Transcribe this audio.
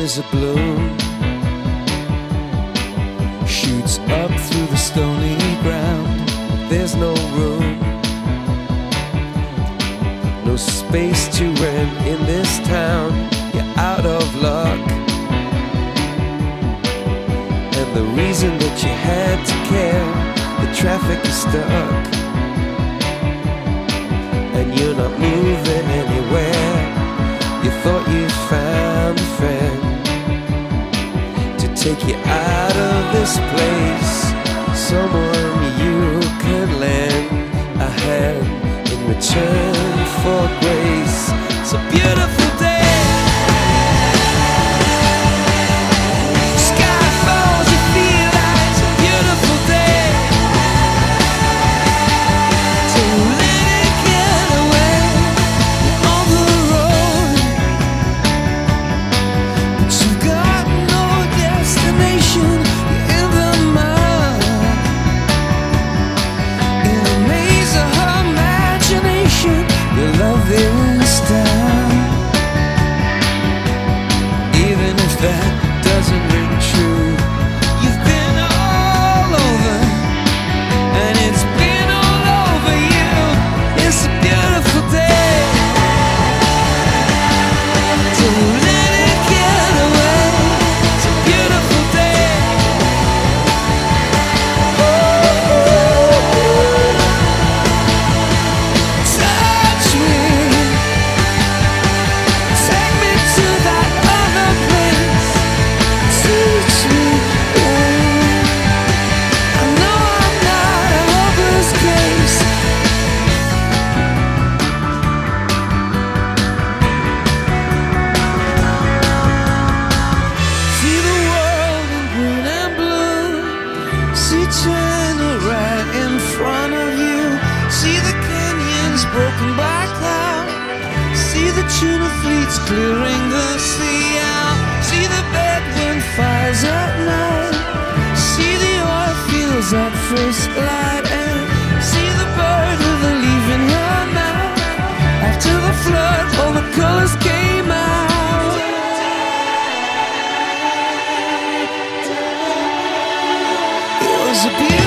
There's a bloom shoots up through the stony ground. There's no room, no space to rent in this town. You're out of luck, and the reason that you had to care, the traffic is stuck, and you're not moving anywhere. You thought you found a friend to take you out of this place, someone you can lend a hand in return for grace. It's a beautiful day. Sky falls, you feel like it's a beautiful day. So let it get away on the road, but you've got no destination. You're in the mud, in a maze of her imagination. Your love is down, even if that doesn't ring true. You've been all over, and it's been all over you. It's a beautiful day. So let it get away. It's a beautiful day. Touch me, take me to that other place. Teach me, I know I'm not a hopeless case. See the world in green and blue. See China right in front of you. See the canyons broken by cloud. See the tuna fleets clearing the sea out. See the bedroom fires at night. See the oil fields at first light. And see the bird with a leaf in her mouth. After the flood, all the colors came out. It was a beautiful